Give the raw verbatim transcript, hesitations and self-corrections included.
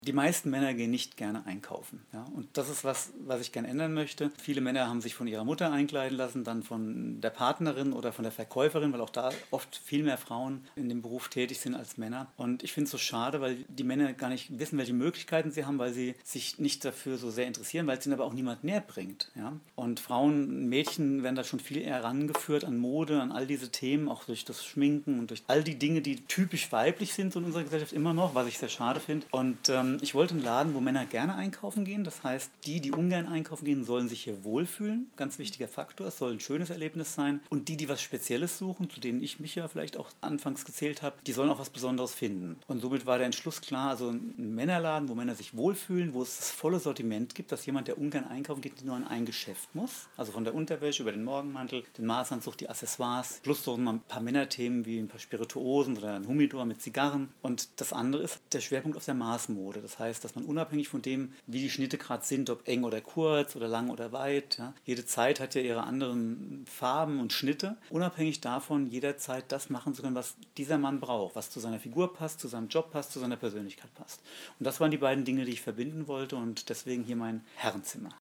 Die meisten Männer gehen nicht gerne einkaufen. Ja? Und das ist was, was ich gerne ändern möchte. Viele Männer haben sich von ihrer Mutter einkleiden lassen, dann von der Partnerin oder von der Verkäuferin, weil auch da oft viel mehr Frauen in dem Beruf tätig sind als Männer. Und ich finde es so schade, weil die Männer gar nicht wissen, welche Möglichkeiten sie haben, weil sie sich nicht dafür so sehr interessieren, weil es ihnen aber auch niemand näher bringt. Ja? Und Frauen, Mädchen werden da schon viel eher rangeführt an Mode, an all diese Themen, auch durch das Schminken und durch all die Dinge, die typisch weiblich sind in unserer Gesellschaft immer noch, was ich sehr schade finde. Und ähm, ich wollte einen Laden, wo Männer gerne einkaufen gehen. Das heißt, die, die ungern einkaufen gehen, sollen sich hier wohlfühlen. Ganz wichtiger Faktor. Es soll ein schönes Erlebnis sein. Und die, die was Spezielles suchen, zu denen ich mich ja vielleicht auch anfangs gezählt habe, die sollen auch was Besonderes finden. Und somit war der Entschluss klar, also ein Männerladen, wo Männer sich wohlfühlen, wo es das volle Sortiment gibt, dass jemand, der ungern einkaufen geht, nur an ein Geschäft muss. Also von der Unterwäsche über den Morgenmantel, den Maßanzug, die Accessoires, plus so ein paar Männerthemen wie ein paar Spirituosen oder ein Humidor mit Zigarren. Und das andere ist der Schwerpunkt auf der Maßmode. Das heißt, dass man unabhängig von dem, wie die Schnitte gerade sind, ob eng oder kurz oder lang oder weit, ja, jede Zeit hat ja ihre anderen Farben und Schnitte, unabhängig davon jederzeit das machen zu können, was dieser Mann braucht, was zu seiner Figur passt, zu seinem Job passt, zu seiner Persönlichkeit passt. Und das waren die beiden Dinge, die ich verbinden wollte und deswegen hier mein Herrenzimmer.